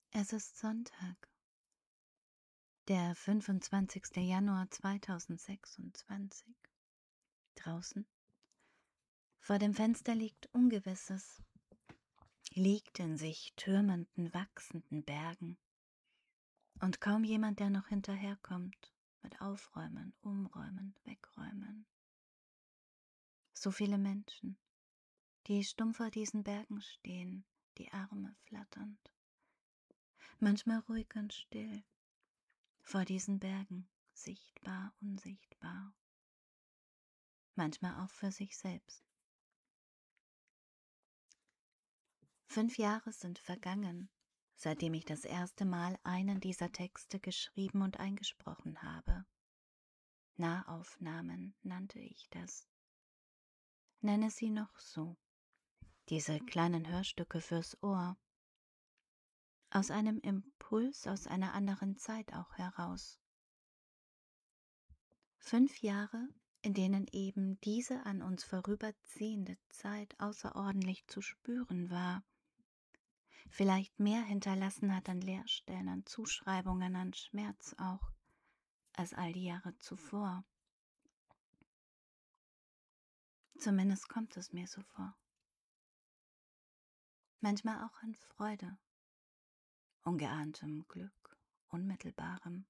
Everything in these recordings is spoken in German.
Es ist Sonntag, der 25. Januar 2026. Draußen vor dem Fenster liegt Ungewisses, liegt in sich türmenden, wachsenden Bergen und kaum jemand, der noch hinterherkommt mit Aufräumen, Umräumen, Wegräumen. So viele Menschen, die stumm vor diesen Bergen stehen, die Arme flatternd, manchmal ruhig und still, vor diesen Bergen, sichtbar, unsichtbar, manchmal auch für sich selbst. 5 Jahre sind vergangen, seitdem ich das erste Mal einen dieser Texte geschrieben und eingesprochen habe. Nahaufnahmen nannte ich das. Nenne sie noch so. Diese kleinen Hörstücke fürs Ohr. Aus einem Impuls aus einer anderen Zeit auch heraus. 5 Jahre, in denen eben diese an uns vorüberziehende Zeit außerordentlich zu spüren war. Vielleicht mehr hinterlassen hat an Leerstellen, an Zuschreibungen, an Schmerz auch, als all die Jahre zuvor. Zumindest kommt es mir so vor. Manchmal auch an Freude, ungeahntem Glück, unmittelbarem.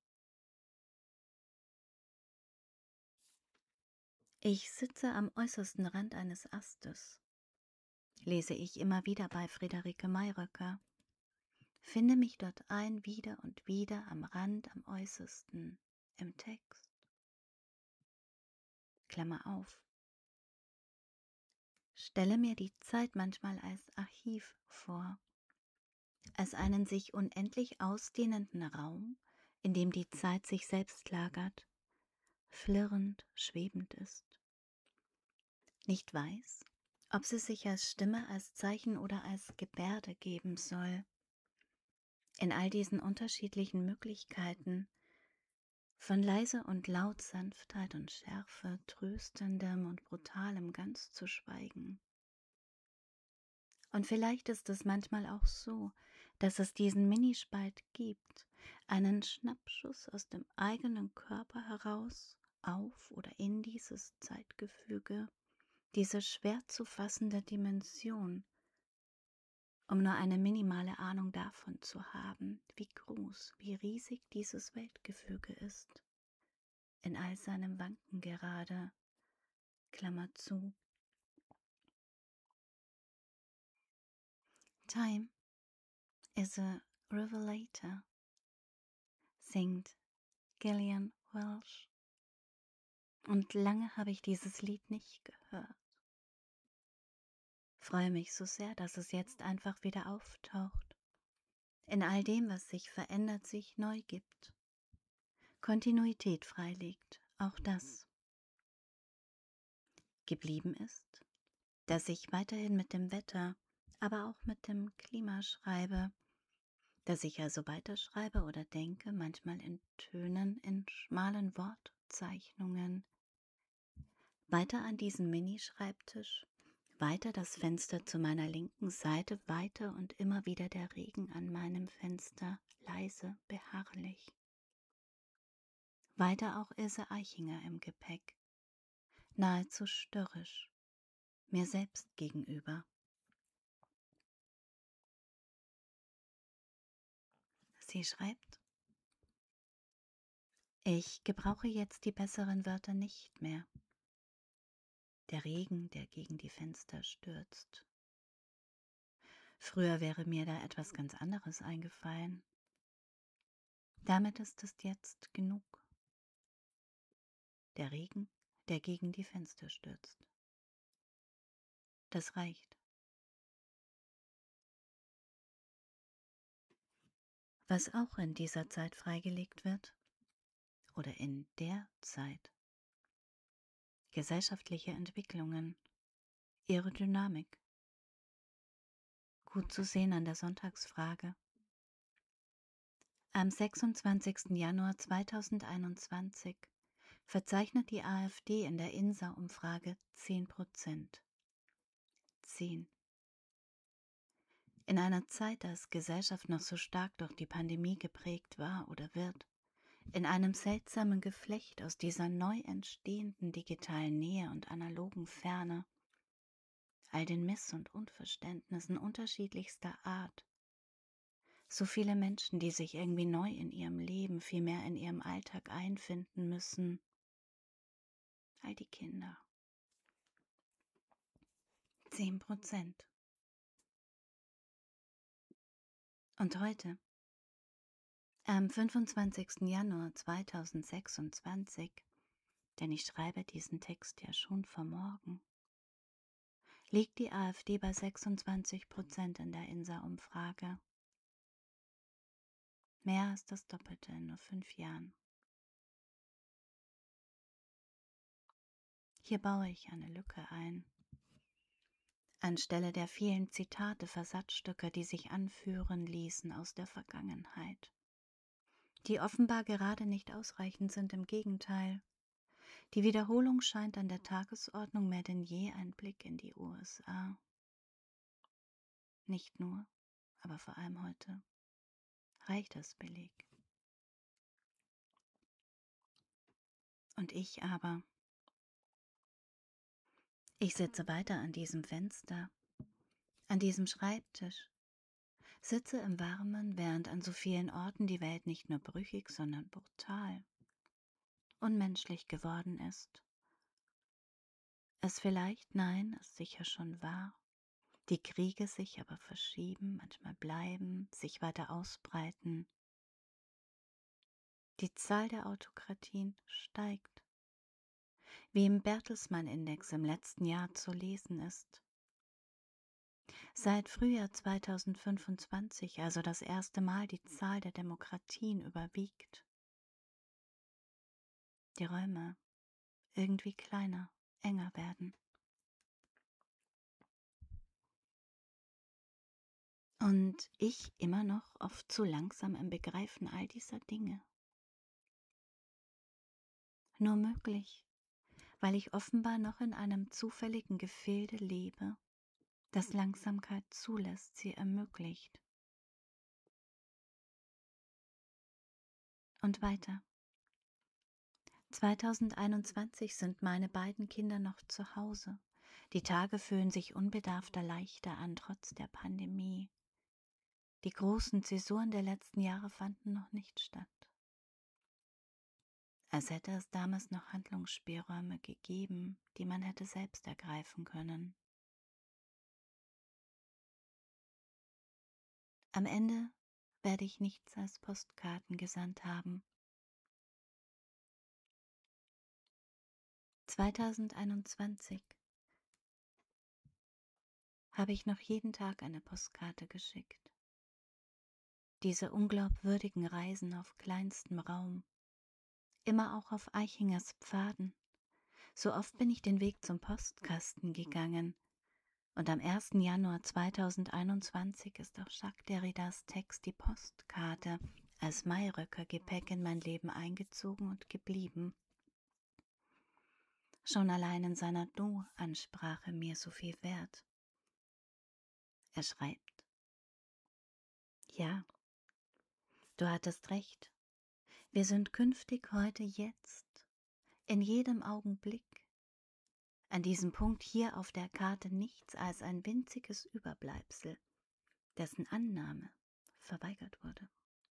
Ich sitze am äußersten Rand eines Astes, lese ich immer wieder bei Friederike Mayröcker, finde mich dort ein wieder und wieder am Rand, am äußersten, im Text. Klammer auf. Stelle mir die Zeit manchmal als Archiv vor, als einen sich unendlich ausdehnenden Raum, in dem die Zeit sich selbst lagert, flirrend, schwebend ist. Nicht weiß, ob sie sich als Stimme, als Zeichen oder als Gebärde geben soll. In all diesen unterschiedlichen Möglichkeiten, von leise und laut, Sanftheit und Schärfe, Tröstendem und Brutalem ganz zu schweigen. Und vielleicht ist es manchmal auch so, dass es diesen Minispalt gibt, einen Schnappschuss aus dem eigenen Körper heraus, auf oder in dieses Zeitgefüge, diese schwer zu fassende Dimension, um nur eine minimale Ahnung davon zu haben, wie groß, wie riesig dieses Weltgefüge ist, in all seinem Wanken gerade, Klammer zu. Time is a revelator, singt Gillian Welch. Und lange habe ich dieses Lied nicht gehört. Freue mich so sehr, dass es jetzt einfach wieder auftaucht. In all dem, was sich verändert, sich neu gibt. Kontinuität freilegt, auch das. Geblieben ist, dass ich weiterhin mit dem Wetter, aber auch mit dem Klima schreibe, dass ich also weiterschreibe oder denke, manchmal in Tönen, in schmalen Wortzeichnungen, weiter an diesem Minischreibtisch, weiter das Fenster zu meiner linken Seite, weiter und immer wieder der Regen an meinem Fenster, leise, beharrlich. Weiter auch Ilse Eichinger im Gepäck, nahezu störrisch, mir selbst gegenüber. Sie schreibt: Ich gebrauche jetzt die besseren Wörter nicht mehr. Der Regen, der gegen die Fenster stürzt. Früher wäre mir da etwas ganz anderes eingefallen. Damit ist es jetzt genug. Der Regen, der gegen die Fenster stürzt. Das reicht. Was auch in dieser Zeit freigelegt wird, oder in der Zeit, gesellschaftliche Entwicklungen, ihre Dynamik. Gut zu sehen an der Sonntagsfrage. Am 26. Januar 2021 verzeichnet die AfD in der INSA-Umfrage 10%. 10. In einer Zeit, als Gesellschaft noch so stark durch die Pandemie geprägt war oder wird, in einem seltsamen Geflecht aus dieser neu entstehenden digitalen Nähe und analogen Ferne, all den Miss- und Unverständnissen unterschiedlichster Art, so viele Menschen, die sich irgendwie neu in ihrem Leben, vielmehr in ihrem Alltag einfinden müssen, all die Kinder. 10%. Und heute, am 25. Januar 2026, denn ich schreibe diesen Text ja schon vor morgen, liegt die AfD bei 26% in der INSA-Umfrage. Mehr als das Doppelte in nur 5 Jahren. Hier baue ich eine Lücke ein. Anstelle der vielen Zitate, Versatzstücke, die sich anführen ließen aus der Vergangenheit, die offenbar gerade nicht ausreichend sind, im Gegenteil. Die Wiederholung scheint an der Tagesordnung mehr denn je ein Blick in die USA. Nicht nur, aber vor allem heute reicht das Beleg. Und ich aber, ich sitze weiter an diesem Fenster, an diesem Schreibtisch, sitze im Warmen, während an so vielen Orten die Welt nicht nur brüchig, sondern brutal, unmenschlich geworden ist. Es vielleicht, nein, es sicher schon war. Die Kriege sich aber verschieben, manchmal bleiben, sich weiter ausbreiten. Die Zahl der Autokratien steigt, wie im Bertelsmann-Index im letzten Jahr zu lesen ist. Seit Frühjahr 2025, also das erste Mal, die Zahl der Demokratien überwiegt. Die Räume irgendwie kleiner, enger werden. Und ich immer noch oft zu langsam im Begreifen all dieser Dinge. Nur möglich, weil ich offenbar noch in einem zufälligen Gefilde lebe, das Langsamkeit zulässt, sie ermöglicht. Und weiter. 2021 sind meine beiden Kinder noch zu Hause. Die Tage fühlen sich unbedarfter leichter an, trotz der Pandemie. Die großen Zäsuren der letzten Jahre fanden noch nicht statt. Als hätte es damals noch Handlungsspielräume gegeben, die man hätte selbst ergreifen können. Am Ende werde ich nichts als Postkarten gesandt haben. 2021 habe ich noch jeden Tag eine Postkarte geschickt. Diese unglaubwürdigen Reisen auf kleinstem Raum, immer auch auf Eichingers Pfaden. So oft bin ich den Weg zum Postkasten gegangen. Und am 1. Januar 2021 ist auch Jacques Derridas Text Die Postkarte als Mayröcker-Gepäck in mein Leben eingezogen und geblieben. Schon allein in seiner Du-Ansprache mir so viel wert. Er schreibt: Ja, du hattest recht. Wir sind künftig heute jetzt, in jedem Augenblick, an diesem Punkt hier auf der Karte nichts als ein winziges Überbleibsel, dessen Annahme verweigert wurde.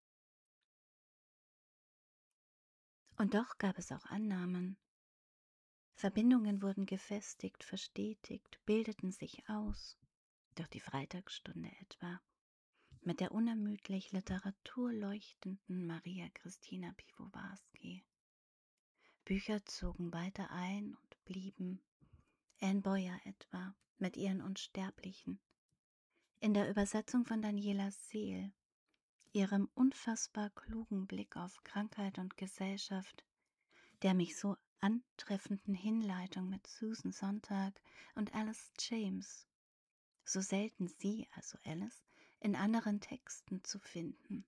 Und doch gab es auch Annahmen. Verbindungen wurden gefestigt, verstetigt, bildeten sich aus, durch die Freitagsstunde etwa, mit der unermüdlich literaturleuchtenden Maria Christina Piwowarski. Bücher zogen weiter ein und blieben, Anne Boyer etwa, mit ihren Unsterblichen, in der Übersetzung von Daniela Seel, ihrem unfassbar klugen Blick auf Krankheit und Gesellschaft, der mich so antreffenden Hinleitung mit Susan Sontag und Alice James, so selten sie, also Alice, in anderen Texten zu finden.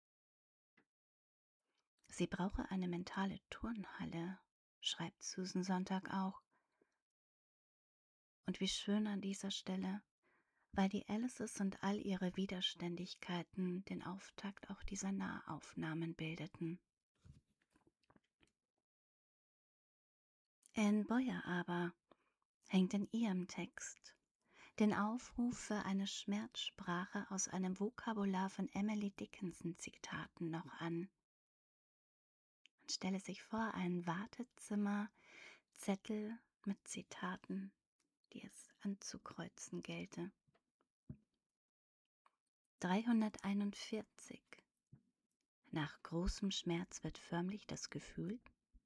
Sie brauche eine mentale Turnhalle, schreibt Susan Sontag auch. Und wie schön an dieser Stelle, weil die Alices und all ihre Widerständigkeiten den Auftakt auch dieser Nahaufnahmen bildeten. Anne Boyer aber hängt in ihrem Text den Aufruf für eine Schmerzsprache aus einem Vokabular von Emily Dickinson-Zitaten noch an. Man stelle sich vor, ein Wartezimmer, Zettel mit Zitaten, die es anzukreuzen gelte. 341. Nach großem Schmerz wird förmlich das Gefühl.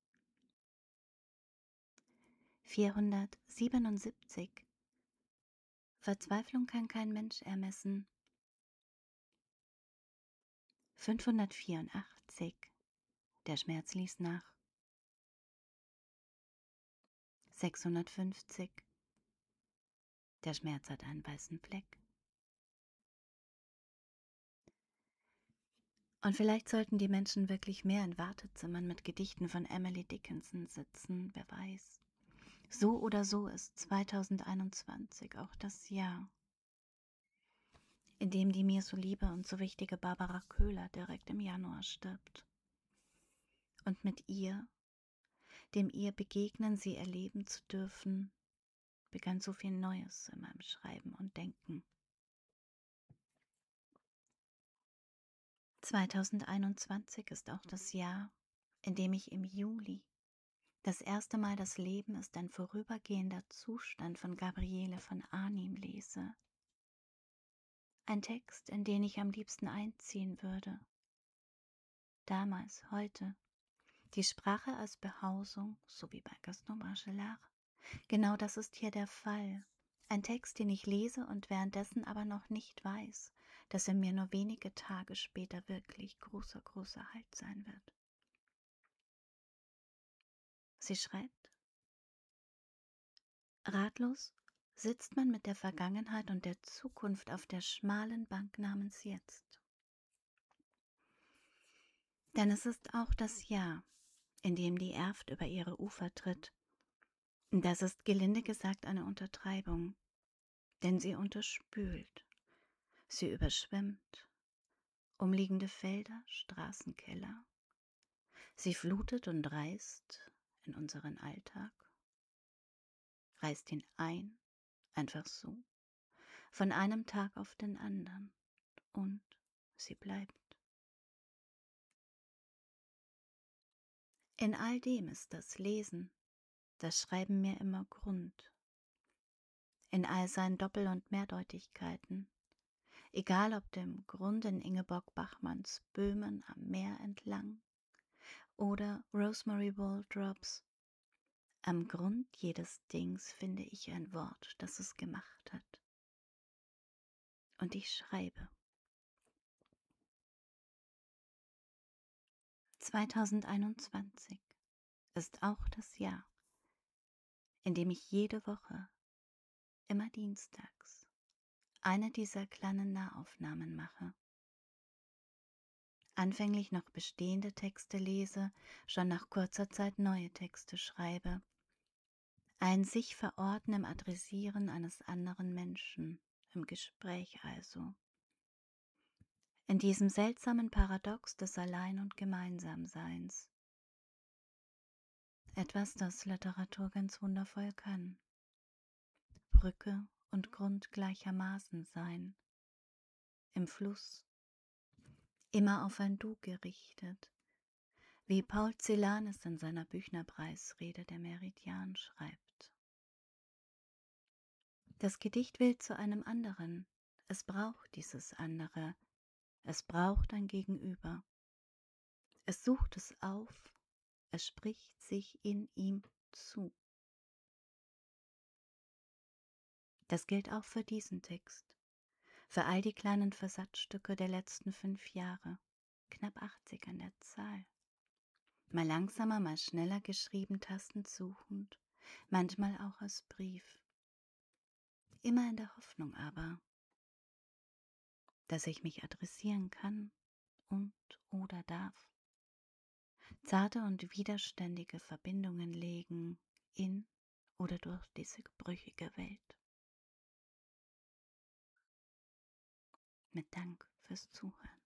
477. Verzweiflung kann kein Mensch ermessen. 584. Der Schmerz ließ nach. 650. Der Schmerz hat einen weißen Fleck. Und vielleicht sollten die Menschen wirklich mehr in Wartezimmern mit Gedichten von Emily Dickinson sitzen, wer weiß. So oder so ist 2021 auch das Jahr, in dem die mir so liebe und so wichtige Barbara Köhler direkt im Januar stirbt. Und mit ihr, dem ihr begegnen, sie erleben zu dürfen, begann so viel Neues in meinem Schreiben und Denken. 2021 ist auch das Jahr, in dem ich im Juli das erste Mal Das Leben ist ein vorübergehender Zustand von Gabriele von Arnim lese. Ein Text, in den ich am liebsten einziehen würde. Damals, heute, die Sprache als Behausung, so wie bei Gaston Bachelard. Genau das ist hier der Fall. Ein Text, den ich lese und währenddessen aber noch nicht weiß, dass er mir nur wenige Tage später wirklich großer Halt sein wird. Sie schreibt: Ratlos sitzt man mit der Vergangenheit und der Zukunft auf der schmalen Bank namens Jetzt. Denn es ist auch das Jahr, in dem die Erft über ihre Ufer tritt. Das ist gelinde gesagt eine Untertreibung, denn sie unterspült, sie überschwemmt umliegende Felder, Straßenkeller. Sie flutet und reißt in unseren Alltag, reißt ihn ein, einfach so, von einem Tag auf den anderen, und sie bleibt. In all dem ist das Lesen, das Schreiben mir immer Grund. In all seinen Doppel- und Mehrdeutigkeiten, egal ob dem Grund in Ingeborg Bachmanns Böhmen am Meer entlang oder Rosemary Waldrops. Am Grund jedes Dings finde ich ein Wort, das es gemacht hat. Und ich schreibe. 2021 ist auch das Jahr, in dem ich jede Woche, immer dienstags, eine dieser kleinen Nahaufnahmen mache. Anfänglich noch bestehende Texte lese, schon nach kurzer Zeit neue Texte schreibe. Ein sich verorten im Adressieren eines anderen Menschen, im Gespräch also. In diesem seltsamen Paradox des Allein- und Gemeinsamseins. Etwas, das Literatur ganz wundervoll kann. Brücke und Grund gleichermaßen sein. Im Fluss. Immer auf ein Du gerichtet. Wie Paul Celan es in seiner Büchnerpreisrede Der Meridian schreibt. Das Gedicht will zu einem anderen. Es braucht dieses andere. Es braucht ein Gegenüber. Es sucht es auf. Es spricht sich in ihm zu. Das gilt auch für diesen Text. Für all die kleinen Versatzstücke der letzten 5 Jahre. Knapp 80 an der Zahl. Mal langsamer, mal schneller geschrieben, tastensuchend. Manchmal auch als Brief. Immer in der Hoffnung aber, dass ich mich adressieren kann und oder darf. Zarte und widerständige Verbindungen legen in oder durch diese brüchige Welt. mit Dank fürs Zuhören.